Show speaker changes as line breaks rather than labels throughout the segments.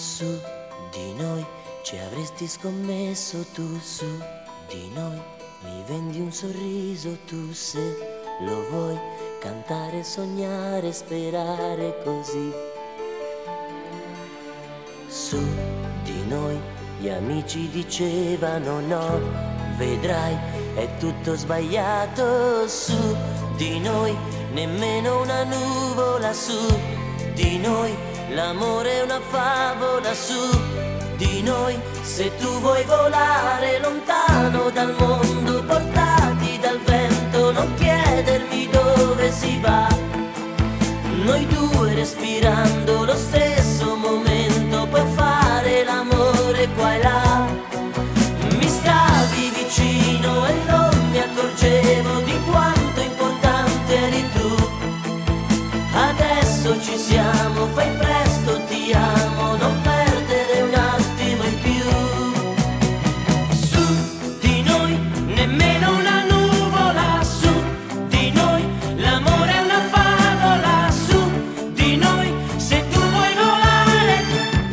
Su di noi ci avresti scommesso tu, su di noi mi vendi un sorriso tu, se lo vuoi cantare, sognare, sperare così. Su di noi gli amici dicevano no, vedrai è tutto sbagliato. Su di noi nemmeno una nuvola, su di noi l'amore è una favola, su di noi se tu vuoi volare lontano dal mondo, portati dal vento, non chiedermi dove si va. Noi due respirando lo stesso momento, puoi fare l'amore qua e là. Mi stavi vicino e non mi accorgevo di quanto importante eri tu. Adesso ci siamo, fai presto, ti amo, non perdere un attimo in più. Su di noi nemmeno una nuvola, su di noi l'amore è una favola, su di noi se tu vuoi volare.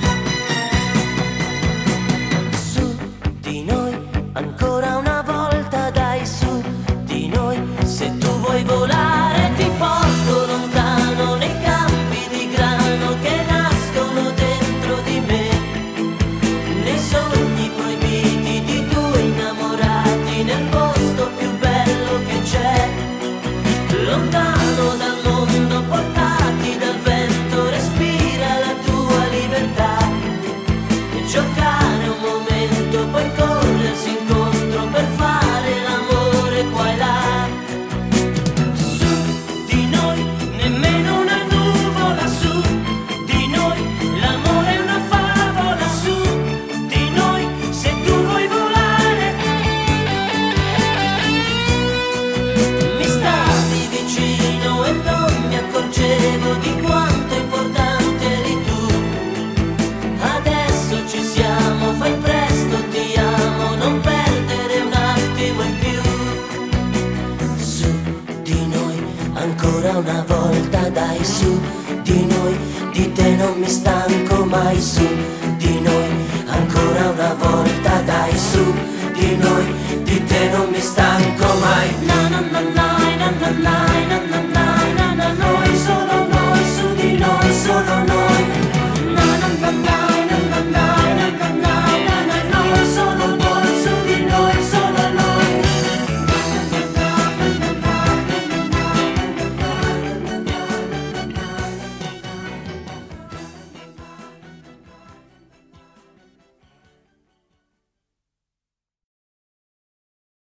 Su di noi ancora una volta, dai, su di noi se tu vuoi volare ti porto lontano nei campi di grano che nascono dentro di me, nei sogni proibiti di due innamorati, nel posto più bello che c'è, lontano dal mondo, portati dal vento, respira la tua libertà, e giocare un momento, poi corrersi incontro per fare l'amore qua e là. Su di noi nemmeno una nuvola, su di noi l'amore è una favola, su di noi se tu vuoi volare. Mi stavi vicino e non mi accorgevo di quanto importante eri tu. Adesso ci siamo, fai presto, ti amo, non perdere un attimo in più. Su di noi ancora una volta, dai, su di noi, di te non mi stanco mai, su di noi ancora una volta, dai, su di noi, di te non mi stanco mai. Na na na na na na na.